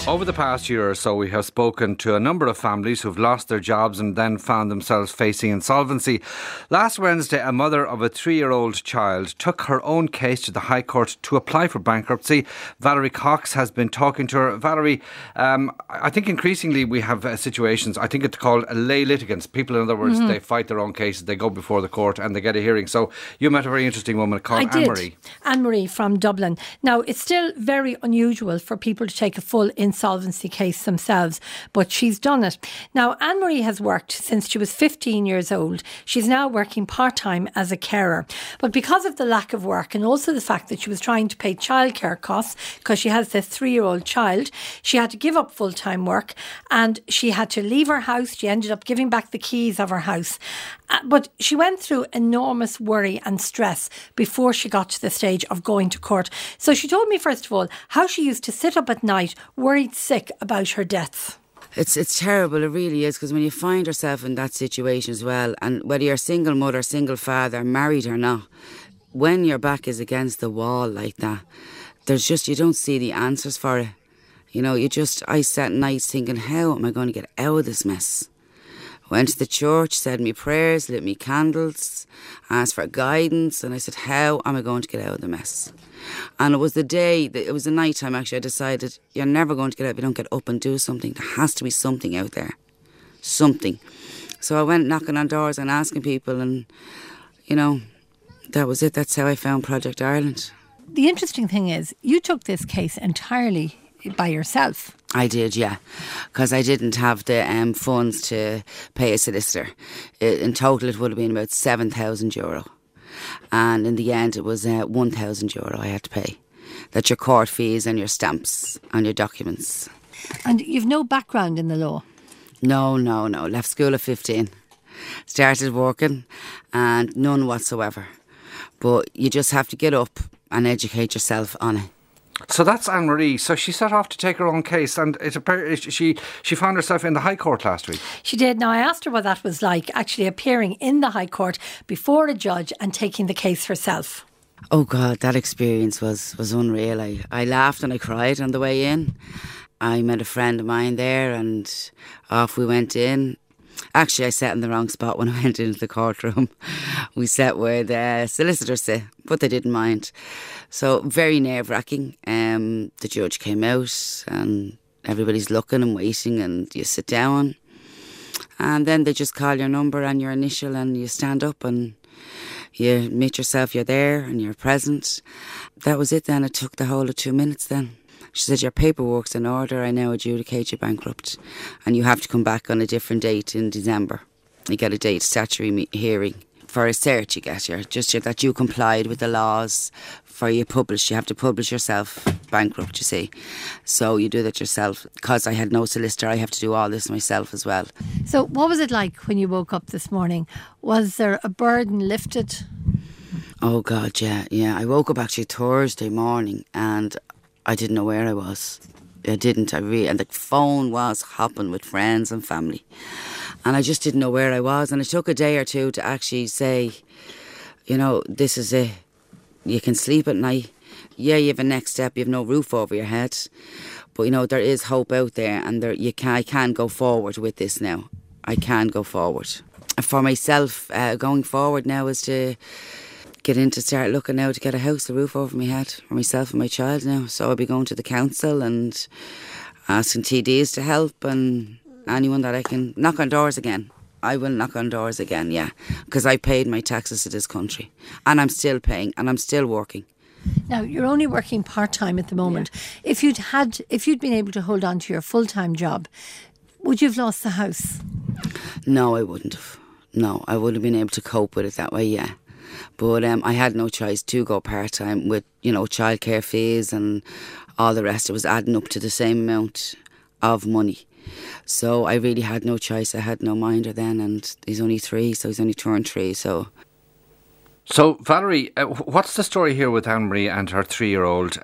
Over the past year or so, we have spoken to a number of families who've lost their jobs and then found themselves facing insolvency. Last Wednesday, a mother of a 3-year-old child took her own case to the High Court to apply for bankruptcy. Valerie Cox has been talking to her. Valerie, I think increasingly we have situations, I think it's called lay litigants. People, in other words, they fight their own cases, they go before the court and they get a hearing. So you met a very interesting woman called Anne-Marie. Anne-Marie from Dublin. Now, it's still very unusual for people to take a full insolvency case themselves, but she's done it. Now, Anne-Marie has worked since she was 15 years old. She's now working part-time as a carer. But because of the lack of work and also the fact that she was trying to pay childcare costs because she has this 3-year-old child, she had to give up full-time work and she had to leave her house. She ended up giving back the keys of her house. But she went through enormous worry and stress before she got to the stage of going to court. So she told me, first of all, how she used to sit up at night worried sick about her debts. It's terrible, it really is, because when you find yourself in that situation as well, and whether you're a single mother, single father, married or not, when your back is against the wall like that, there's just, you don't see the answers for it. You know, I sat nights thinking, how am I going to get out of this mess? Went to the church, said me prayers, lit me candles, asked for guidance, and I said, how am I going to get out of the mess? And it was the night time actually, I decided, you're never going to get out if you don't get up and do something. There has to be something out there. Something. So I went knocking on doors and asking people, and, you know, that was it. That's how I found Project Ireland. The interesting thing is, you took this case entirely by yourself. I did, yeah, because I didn't have the funds to pay a solicitor. In total, it would have been about €7,000. And in the end, it was €1,000 I had to pay. That's your court fees and your stamps and your documents. And you've no background in the law? No. Left school at 15. Started working and none whatsoever. But you just have to get up and educate yourself on it. So that's Anne-Marie. So she set off to take her own case, and she found herself in the High Court last week. She did. Now, I asked her what that was like, actually appearing in the High Court before a judge and taking the case herself. Oh God, that experience was unreal. I laughed and I cried on the way in. I met a friend of mine there and off we went in. Actually, I sat in the wrong spot when I went into the courtroom. We sat where the solicitors sit, but they didn't mind. So, very nerve-wracking. The judge came out and everybody's looking and waiting and you sit down. And then they just call your number and your initial and you stand up and you admit yourself you're there and you're present. That was it then. It took the whole of 2 minutes then. She said, your paperwork's in order, I now adjudicate you bankrupt. And you have to come back on a different date in December. You get a date, statutory hearing. For a cert you get that you complied with the laws. For you publish, you have to publish yourself bankrupt, you see. So you do that yourself. Because I had no solicitor, I have to do all this myself as well. So what was it like when you woke up this morning? Was there a burden lifted? Oh God, yeah. I woke up actually Thursday morning and I didn't know where I was. And the phone was hopping with friends and family. And I just didn't know where I was. And it took a day or two to actually say, you know, this is it. You can sleep at night. Yeah, you have a next step. You have no roof over your head. But, you know, there is hope out there. And I can go forward with this now. I can go forward. For myself, going forward now is to start looking now to get a house, a roof over my head for myself and my child now. So I'll be going to the council and asking TDs to help and anyone that I can knock on doors again. I will knock on doors again, yeah, because I paid my taxes to this country and I'm still paying and I'm still working. Now, you're only working part-time at the moment. Yeah. If you'd been able to hold on to your full-time job, would you have lost the house? No, I wouldn't have. No, I would have been able to cope with it that way, yeah. But I had no choice to go part-time with, you know, childcare fees and all the rest. It was adding up to the same amount of money. So I really had no choice. I had no minder then, and he's only 3, so he's only turned 3. So So, Valerie, what's the story here with Anne-Marie and her 3-year-old?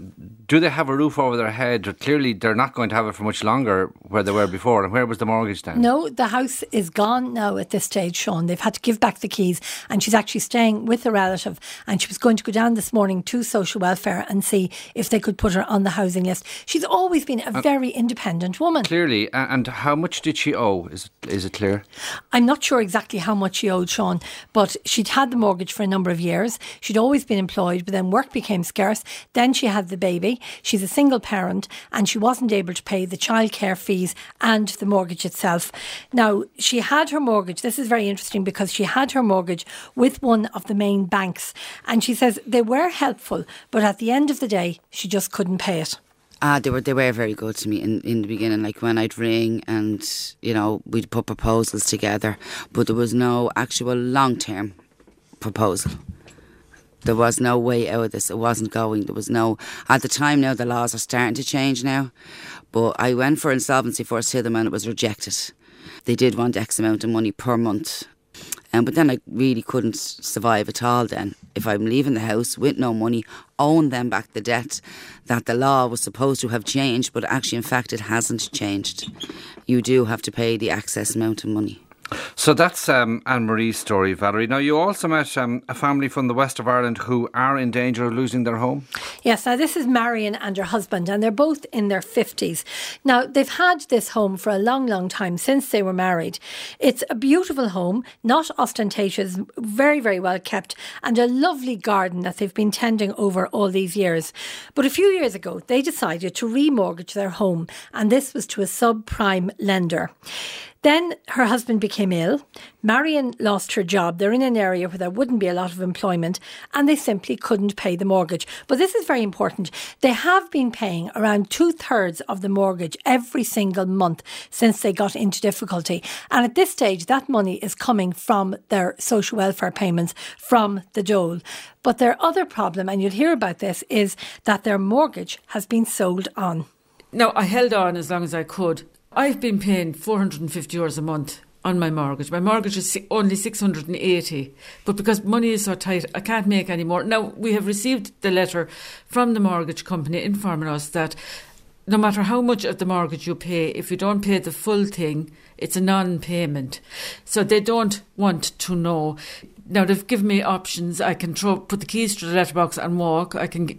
Do they have a roof over their head? Clearly, they're not going to have it for much longer where they were before. And where was the mortgage then? No, the house is gone now at this stage, Sean. They've had to give back the keys, and she's actually staying with a relative, and she was going to go down this morning to social welfare and see if they could put her on the housing list. She's always been a very independent woman. Clearly. And how much did she owe? Is it clear? I'm not sure exactly how much she owed, Sean, but she'd had the mortgage for a number of years. She'd always been employed, but then work became scarce. Then she had the baby. She's a single parent, and she wasn't able to pay the childcare fees and the mortgage itself. Now, she had her mortgage. This is very interesting because she had her mortgage with one of the main banks, and she says they were helpful, but at the end of the day, she just couldn't pay it. They were very good to me in the beginning, like when I'd ring and, we'd put proposals together, but there was no actual long-term proposal. There was no way out of this. It wasn't going. There was no... At the time now, the laws are starting to change now, but I went for insolvency first to them and it was rejected. They did want X amount of money per month. But then I really couldn't survive at all then. If I'm leaving the house with no money, owing them back the debt that the law was supposed to have changed, but actually in fact it hasn't changed. You do have to pay the excess amount of money. So that's Anne-Marie's story, Valerie. Now, you also met a family from the west of Ireland who are in danger of losing their home. Yes, now this is Marion and her husband, and they're both in their 50s. Now, they've had this home for a long, long time, since they were married. It's a beautiful home, not ostentatious, very, very well kept, and a lovely garden that they've been tending over all these years. But a few years ago, they decided to remortgage their home, and this was to a subprime lender. Then her husband became ill. Marion lost her job. They're in an area where there wouldn't be a lot of employment, and they simply couldn't pay the mortgage. But this is very important. They have been paying around 2/3 of the mortgage every single month since they got into difficulty. And at this stage, that money is coming from their social welfare payments from the dole. But their other problem, and you'll hear about this, is that their mortgage has been sold on. Now, I held on as long as I could. I've been paying €450 a month on my mortgage. My mortgage is only €680, but because money is so tight, I can't make any more. Now, we have received the letter from the mortgage company informing us that no matter how much of the mortgage you pay, if you don't pay the full thing, it's a non-payment. So they don't want to know. Now, they've given me options. I can put the keys to the letterbox and walk. I can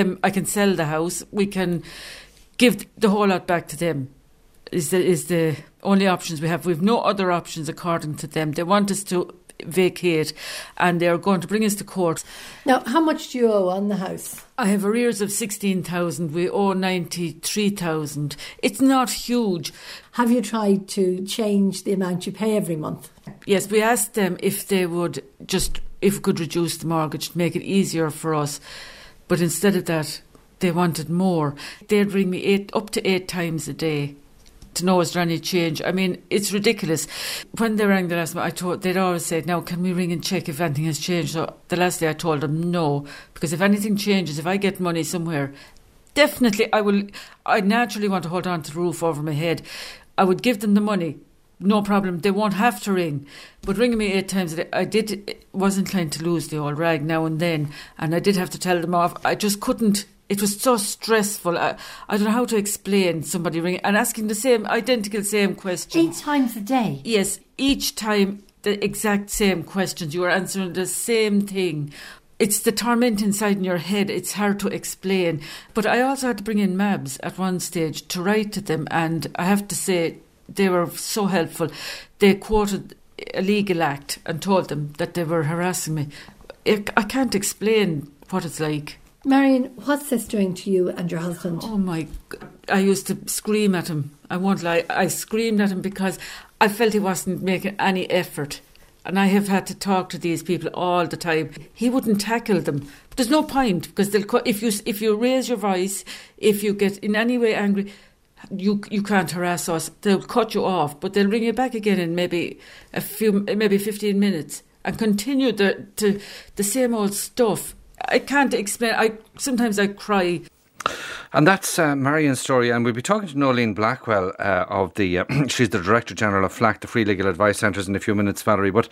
sell the house. We can give the whole lot back to them. Is the only options we have. We have no other options according to them. They want us to vacate and they're going to bring us to court. Now, how much do you owe on the house? I have arrears of 16,000. We owe 93,000. It's not huge. Have you tried to change the amount you pay every month? Yes, we asked them if we could reduce the mortgage to make it easier for us. But instead of that, they wanted more. They'd ring me up to 8 times a day to know is there any change. I mean, it's ridiculous. When they rang the last time, they'd always say, now can we ring and check if anything has changed? So the last day I told them no, because if anything changes, if I get money somewhere, definitely I naturally want to hold on to the roof over my head. I would give them the money, no problem. They won't have to ring. But ringing me 8 times a day, was inclined to lose the old rag now and then, and I did have to tell them off. I just couldn't. It was so stressful. I don't know how to explain somebody ringing and asking the same questions. 8 times a day? Yes, each time the exact same questions. You are answering the same thing. It's the torment inside in your head. It's hard to explain. But I also had to bring in MABs at one stage to write to them, and I have to say they were so helpful. They quoted a legal act and told them that they were harassing me. I can't explain what it's like. Marion, what's this doing to you and your husband? Oh my God. I used to scream at him. I won't lie. I screamed at him because I felt he wasn't making any effort. And I have had to talk to these people all the time. He wouldn't tackle them. But there's no point, because if you raise your voice, if you get in any way angry, you can't harass us. They'll cut you off, but they'll ring you back again in maybe 15 minutes and continue the same old stuff. I can't explain. Sometimes I cry. And that's Marion's story, and we'll be talking to Nolene Blackwell of the she's the Director General of FLAC, the Free Legal Advice Centres, in a few minutes, Valerie. But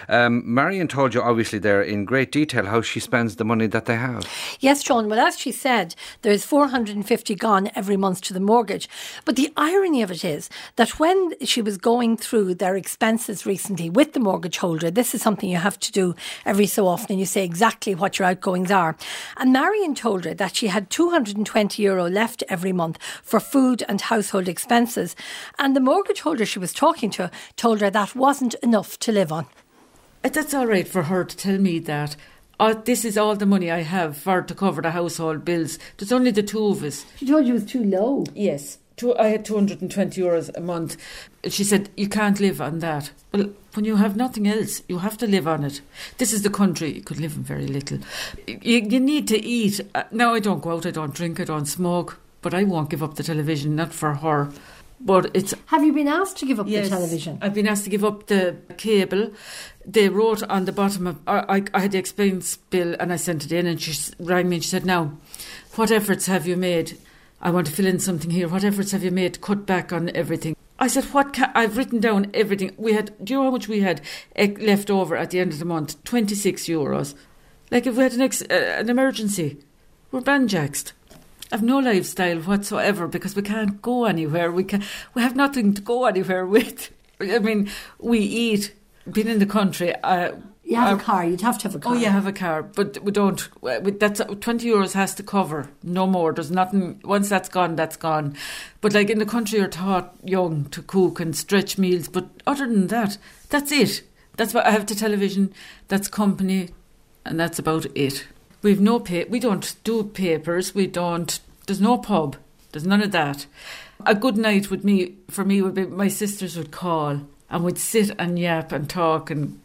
Marion told you obviously there in great detail how she spends the money that they have. Yes, Sean. Well, as she said, there's 450 gone every month to the mortgage. But the irony of it is that when she was going through their expenses recently with the mortgage holder, this is something you have to do every so often, and you say exactly what your outgoings are. And Marion told her that she had €220 left every month for food and household expenses. And the mortgage holder she was talking to told her that wasn't enough to live on. That's all right for her to tell me that. This is all the money I have to cover the household bills. There's only the two of us. She told you it was too low. Yes. I had €220 a month. She said, you can't live on that. Well, when you have nothing else, you have to live on it. This is the country. You could live on very little. You need to eat. Now, I don't go out, I don't drink, I don't smoke, but I won't give up the television, not for her. But it's... Have you been asked to give up the television? I've been asked to give up the cable. They wrote on the bottom of... I had the expense bill and I sent it in, and she rang me and she said, now, what efforts have you made? I want to fill in something here. What efforts have you made to cut back on everything? I said, I've written down everything. Do you know how much we had left over at the end of the month? €26. Like if we had an emergency, we're banjaxed. I've no lifestyle whatsoever because we can't go anywhere. We have nothing to go anywhere with. I mean, we eat. Being in the country... You have a car, you'd have to have a car. Oh, you have a car, but we don't. That's €20 has to cover, no more. There's nothing, once that's gone, that's gone. But like in the country, you're taught young to cook and stretch meals, but other than that, that's it. That's what I have to television, that's company, and that's about it. We've no we don't do papers, there's no pub, there's none of that. A good night for me would be my sisters would call and we'd sit and yap and talk and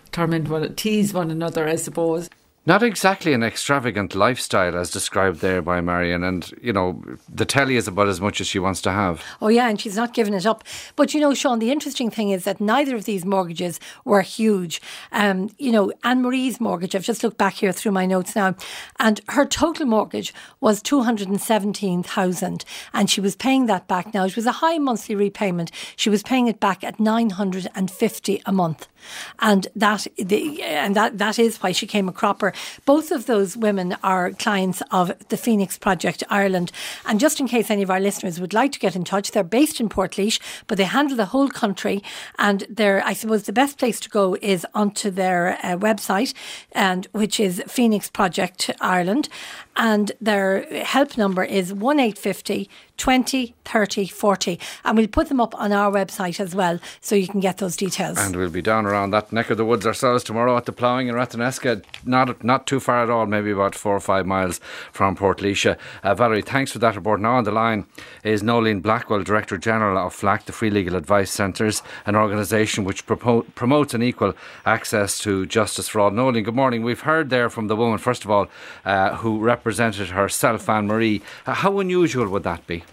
tease one another, I suppose. Not exactly an extravagant lifestyle as described there by Marion, and, you know, the telly is about as much as she wants to have. Oh yeah, and she's not giving it up. But, you know, Sean, the interesting thing is that neither of these mortgages were huge. You know, Anne-Marie's mortgage, I've just looked back here through my notes now, and her total mortgage was $217,000, and she was paying that back now. It was a high monthly repayment. She was paying it back at $950 a month. And that is why she came a cropper. Both of those women are clients of the Phoenix Project Ireland. And just in case any of our listeners would like to get in touch, they're based in Portlaoise, but they handle the whole country. And I suppose the best place to go is onto their website, which is Phoenix Project Ireland. And their help number is 1850 20 30 40, and we'll put them up on our website as well so you can get those details. And we'll be down around that neck of the woods ourselves tomorrow at the ploughing in Rathneska, not too far at all, maybe about 4 or 5 miles from Portlaoise. Valerie, thanks for that report. Now on the line is Nolene Blackwell, Director General of FLAC, the Free Legal Advice Centres, an organisation which promotes an equal access to justice for all. Nolene, good morning. We've heard there from the woman, first of all, who represented herself, Anne-Marie. How unusual would that be?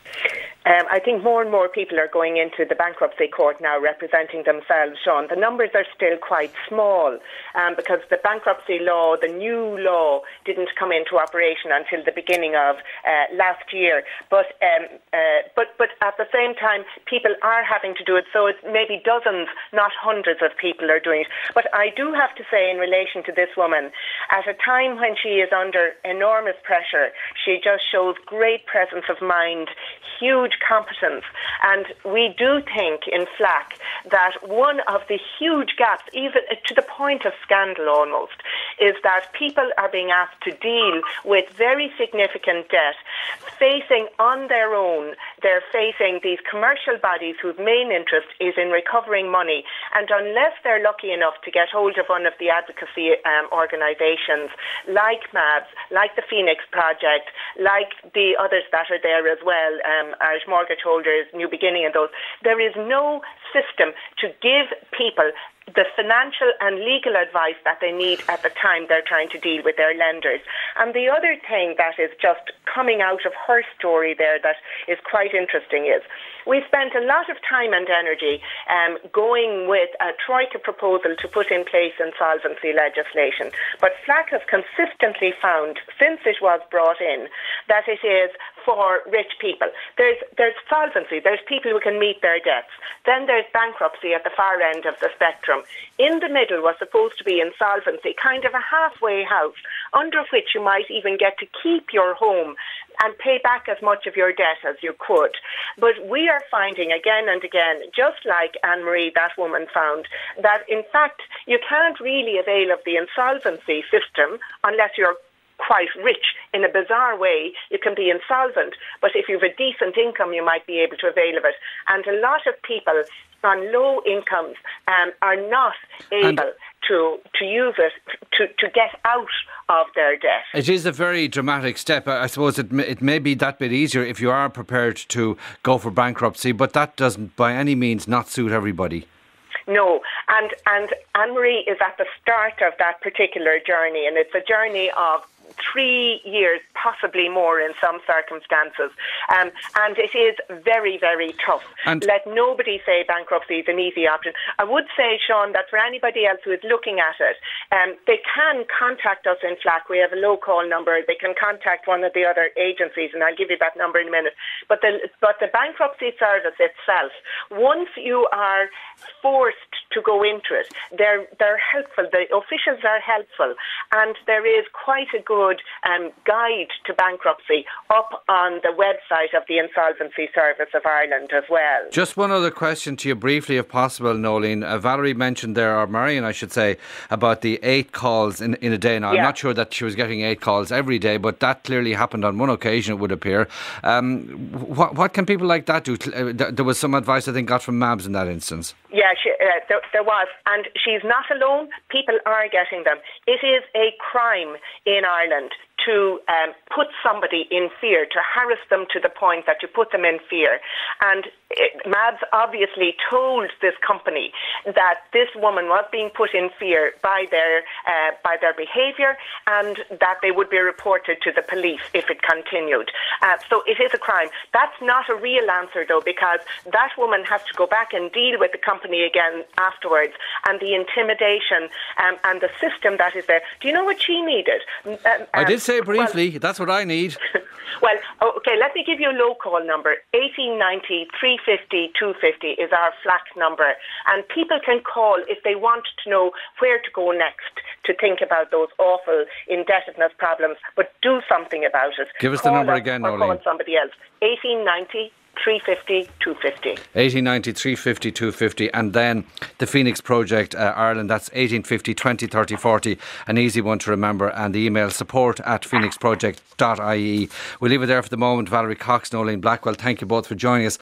I think more and more people are going into the bankruptcy court now representing themselves, Sean. The numbers are still quite small because the bankruptcy law, the new law, didn't come into operation until the beginning of last year. But at the same time, people are having to do it, so it's maybe dozens, not hundreds of people are doing it. But I do have to say in relation to this woman, at a time when she is under enormous pressure, she just shows great presence of mind, huge competence, and we do think in FLAC that one of the huge gaps, even to the point of scandal almost, is that people are being asked to deal with very significant debt, facing on their own, they're facing these commercial bodies whose main interest is in recovering money, and unless they're lucky enough to get hold of one of the advocacy organisations like MABS, like the Phoenix Project, like the others that are there as well, Irish Mortgage Holders, New Beginning and those, there is no system to give people the financial and legal advice that they need at the time they're trying to deal with their lenders. And the other thing that is just coming out of her story there that is quite interesting is we spent a lot of time and energy going with a Troika proposal to put in place insolvency legislation. But FLAC has consistently found, since it was brought in, that it is for rich people. There's solvency, there's people who can meet their debts. Then there's bankruptcy at the far end of the spectrum. In the middle was supposed to be insolvency, kind of a halfway house, under which you might even get to keep your home and pay back as much of your debt as you could. But we are finding again and again, just like Anne-Marie, that woman found, that in fact you can't really avail of the insolvency system unless you're quite rich. In a bizarre way, you can be insolvent, but if you have a decent income, you might be able to avail of it. And a lot of people on low incomes are not able to use it to get out of their debt. It is a very dramatic step. I suppose it may be that bit easier if you are prepared to go for bankruptcy, but that doesn't by any means not suit everybody. No, and Anne-Marie is at the start of that particular journey, and it's a journey of 3 years, possibly more in some circumstances. And it is very, very tough. And let nobody say bankruptcy is an easy option. I would say, Sean, that for anybody else who is looking at it, they can contact us in FLAC. We have a low call number. They can contact one of the other agencies, and I'll give you that number in a minute. But the bankruptcy service itself, once you are forced to go into it, they're helpful. The officials are helpful, and there is quite a good guide to bankruptcy up on the website of the Insolvency Service of Ireland as well. Just one other question to you briefly, if possible, Noeline. Valerie mentioned there, or Marion I should say, about the 8 calls in a day. Now, I'm not sure that she was getting 8 calls every day, but that clearly happened on one occasion, it would appear. What can people like that do? There was some advice I think got from MABS in that instance. Yeah, there was. And she's not alone. People are getting them. It is a crime in Ireland to put somebody in fear, to harass them to the point that you put them in fear. And MABS obviously told this company that this woman was being put in fear by their behaviour, and that they would be reported to the police if it continued. So it is a crime. That's not a real answer, though, because that woman has to go back and deal with the company again afterwards, and the intimidation and the system that is there. Do you know what she needed? I did say briefly, that's what I need. Well, okay, let me give you a low call number. 1890 350 250 is our FLAC number. And people can call if they want to know where to go next to think about those awful indebtedness problems, but do something about it. Give us the number again, Noeline. Or call somebody else. 1890 350 250. 1890 350 250. And then the Phoenix Project Ireland, that's 1850 20 30 40, an easy one to remember. And the email support@phoenixproject.ie. We'll leave it there for the moment. Valerie Cox, Noeline Blackwell, thank you both for joining us.